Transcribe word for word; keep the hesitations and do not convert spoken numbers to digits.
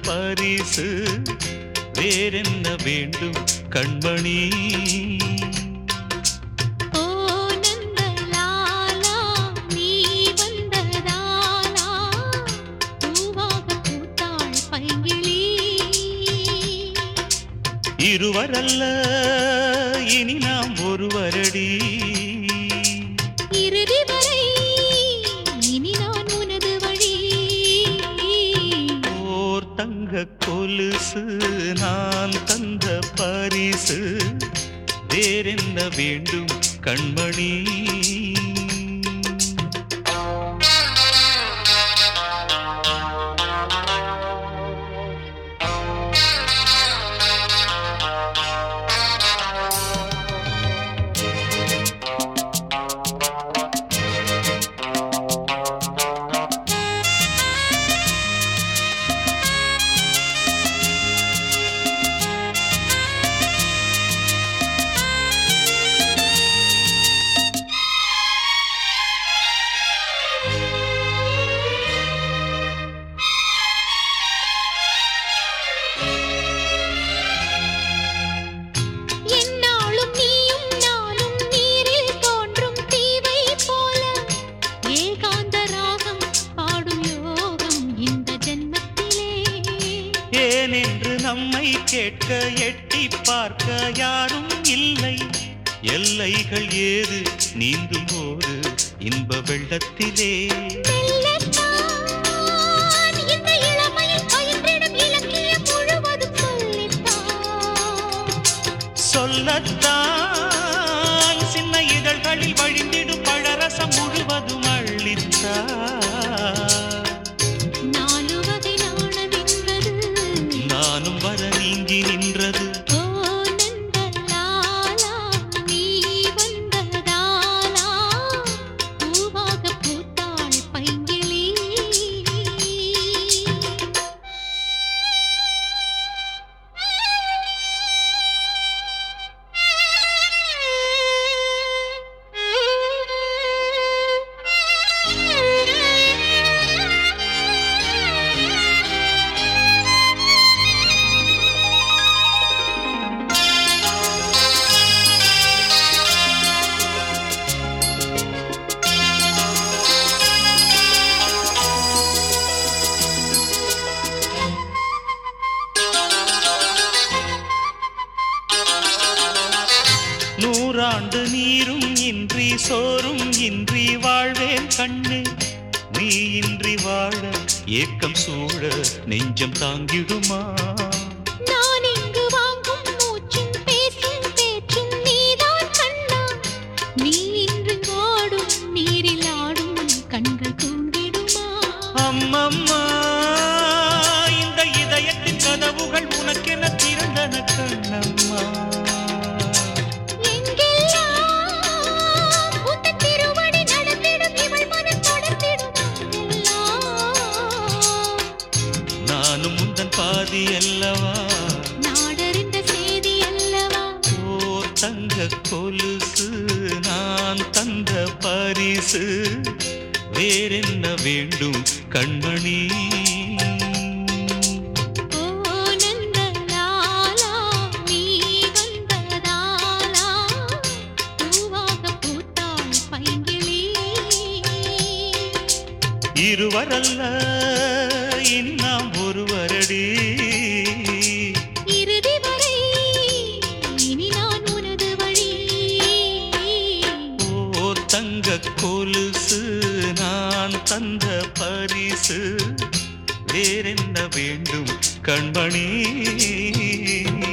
பரிசு வேறென்ன வேண்டும் கண்மணி? இருவரல்ல இனி நாம் ஒருவரடி, இறுதி வரை இனி நான் உனது வழி. ஓர் தங்க கொலுசு நான் தந்த பரிசு வேறென்ன வேண்டும் கண்மணி? ஏனென்று நம்மை கேட்க எட்டி பார்க்க யாரும் இல்லை. எல்லைகள் ஏது நீந்தும் போது இன்ப வெள்ளத்திலே சொல்லத்தான் சின்ன இதழ்களில் வழிந்திடும் பழரசம் முழுவதும் அள்ளித்தான். நானும் வர நீங்கி நின்றது. நூறாண்டு நீரும் இன்றி சோறும் இன்றி வாழ்வேன் கண்ணு. நீ இன்றி வாழ ஏக்கம் சூழ நெஞ்சம் தாங்கிடுமா? நான் இங்கு வாங்கும் மூச்சும் பேசும் பேச்சும் நீதான் கண்ணா. நீ இன்று ஓடும் நீரில் ஆடும் கண்கள் தூங்கிடுமா? அம்மம்மா இந்த இதயத்தின் கதவுகள் உனக்கென திறந்தன கண்ணம்மா. நானும் முந்தன் பாதி அல்லவா, நாடறிந்த செய்தி அல்லவா. ஓர் தங்க கொலுசு நான் தந்த பரிசு வேறென்ன வேண்டும் கண்மணி? இருவரல்ல இனி நாம் ஒருவரடி, இறுதி வரை இனி நான் உனது வழி. ஓர் தங்க கொலுசு நான் தந்த பரிசு வேறென்ன வேண்டும் கண்மணி?